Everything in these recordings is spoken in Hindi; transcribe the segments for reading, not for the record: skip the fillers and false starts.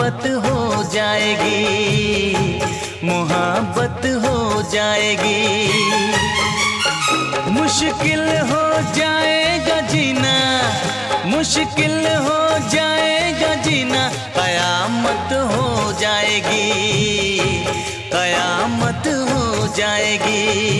मोहब्बत हो जाएगी, मोहब्बत हो जाएगी। मुश्किल हो जाएगा जीना, मुश्किल हो जाएगा जीना, कयामत हो जाएगी, कयामत हो जाएगी।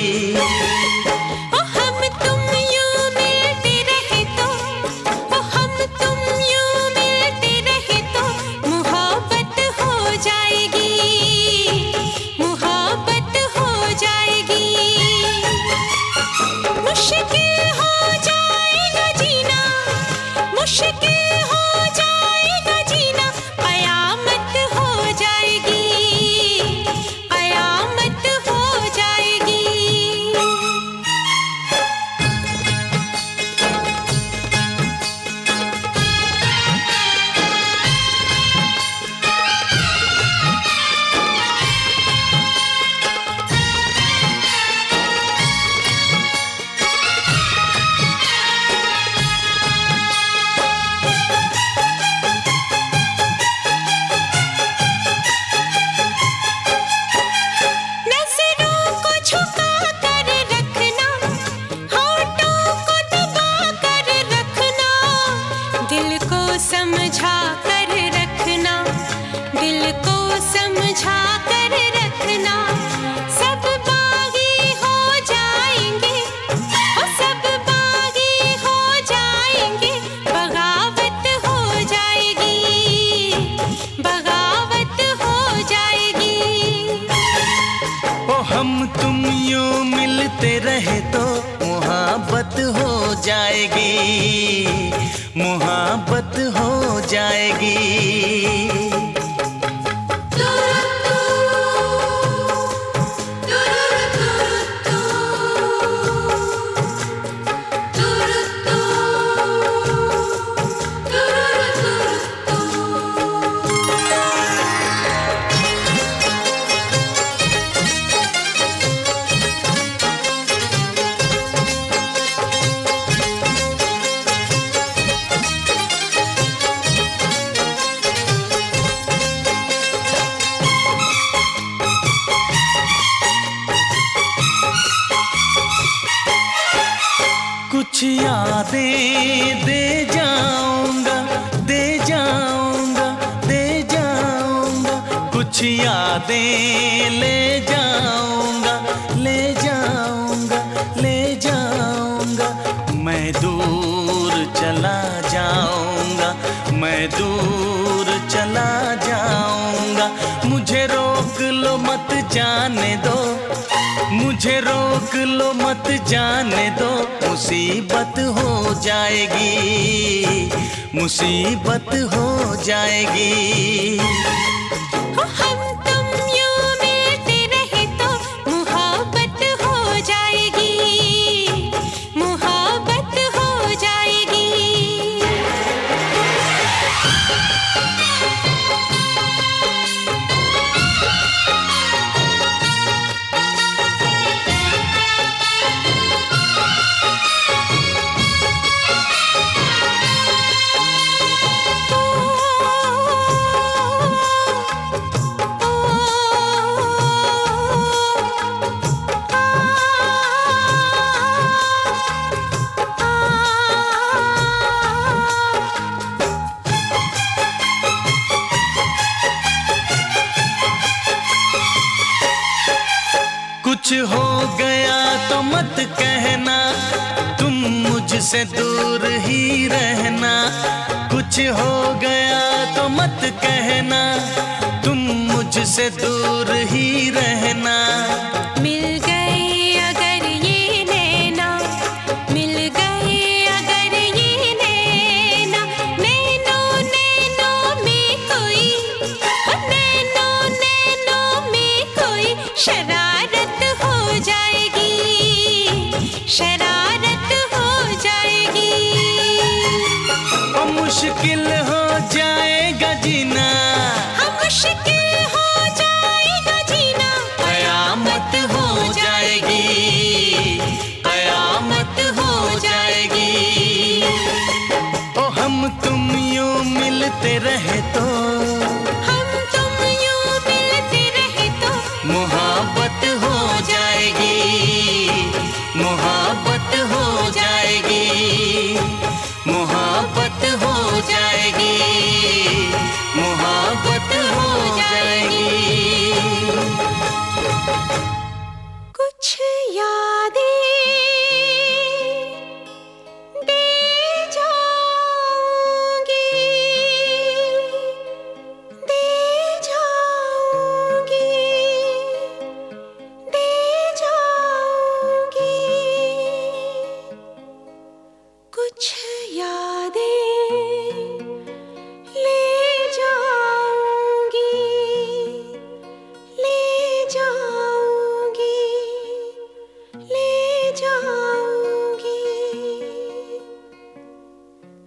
समझा कर रखना, दिल को समझा कर रखना, सब बागी हो जाएंगे, ओ सब बागी हो जाएंगे, बगावत हो जाएगी, बगावत हो जाएगी। ओ हम तुम यूं मिलते रहे तो मोहब्बत हो जाएगी, मोहब्बत हो जाएगी। कुछ यादें दे जाऊंगा, दे जाऊंगा, दे जाऊंगा, कुछ यादें ले जाऊंगा, ले जाऊंगा, ले जाऊंगा। मैं दूर चला जाऊंगा, मैं दूर चला जाऊंगा। मुझे रोक लो मत जाने दो, मुझे रोक लो मत जाने दो, मुसीबत हो जाएगी, मुसीबत हो जाएगी। हम तुम यूं मिलते रहे तो मोहब्बत हो जाएगी, मोहब्बत हो जाएगी। कुछ हो गया तो मत कहना, तुम मुझसे दूर ही रहना। कुछ हो गया तो मत कहना, तुम मुझसे दूर ही रहना। मिल गए अगर ये नैना, मिल गए अगर ये नैना, नैनों नैनों में कोई, नैनों नैनों में कोई शरारत हो जाएगी, शरारत हो जाएगी। और मुश्किल हो जाएगा जीना, मुश्किल हो जाएगा जीना, कयामत हो जाएगी, कयामत हो जाएगी। ओ हम तुम यूं मिलते रहे तो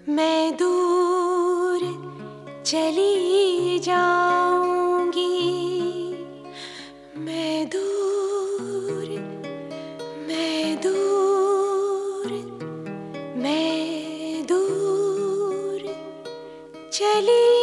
मैं दूर चली जाऊंगी, मैं दूर, मैं दूर, मैं दूर चली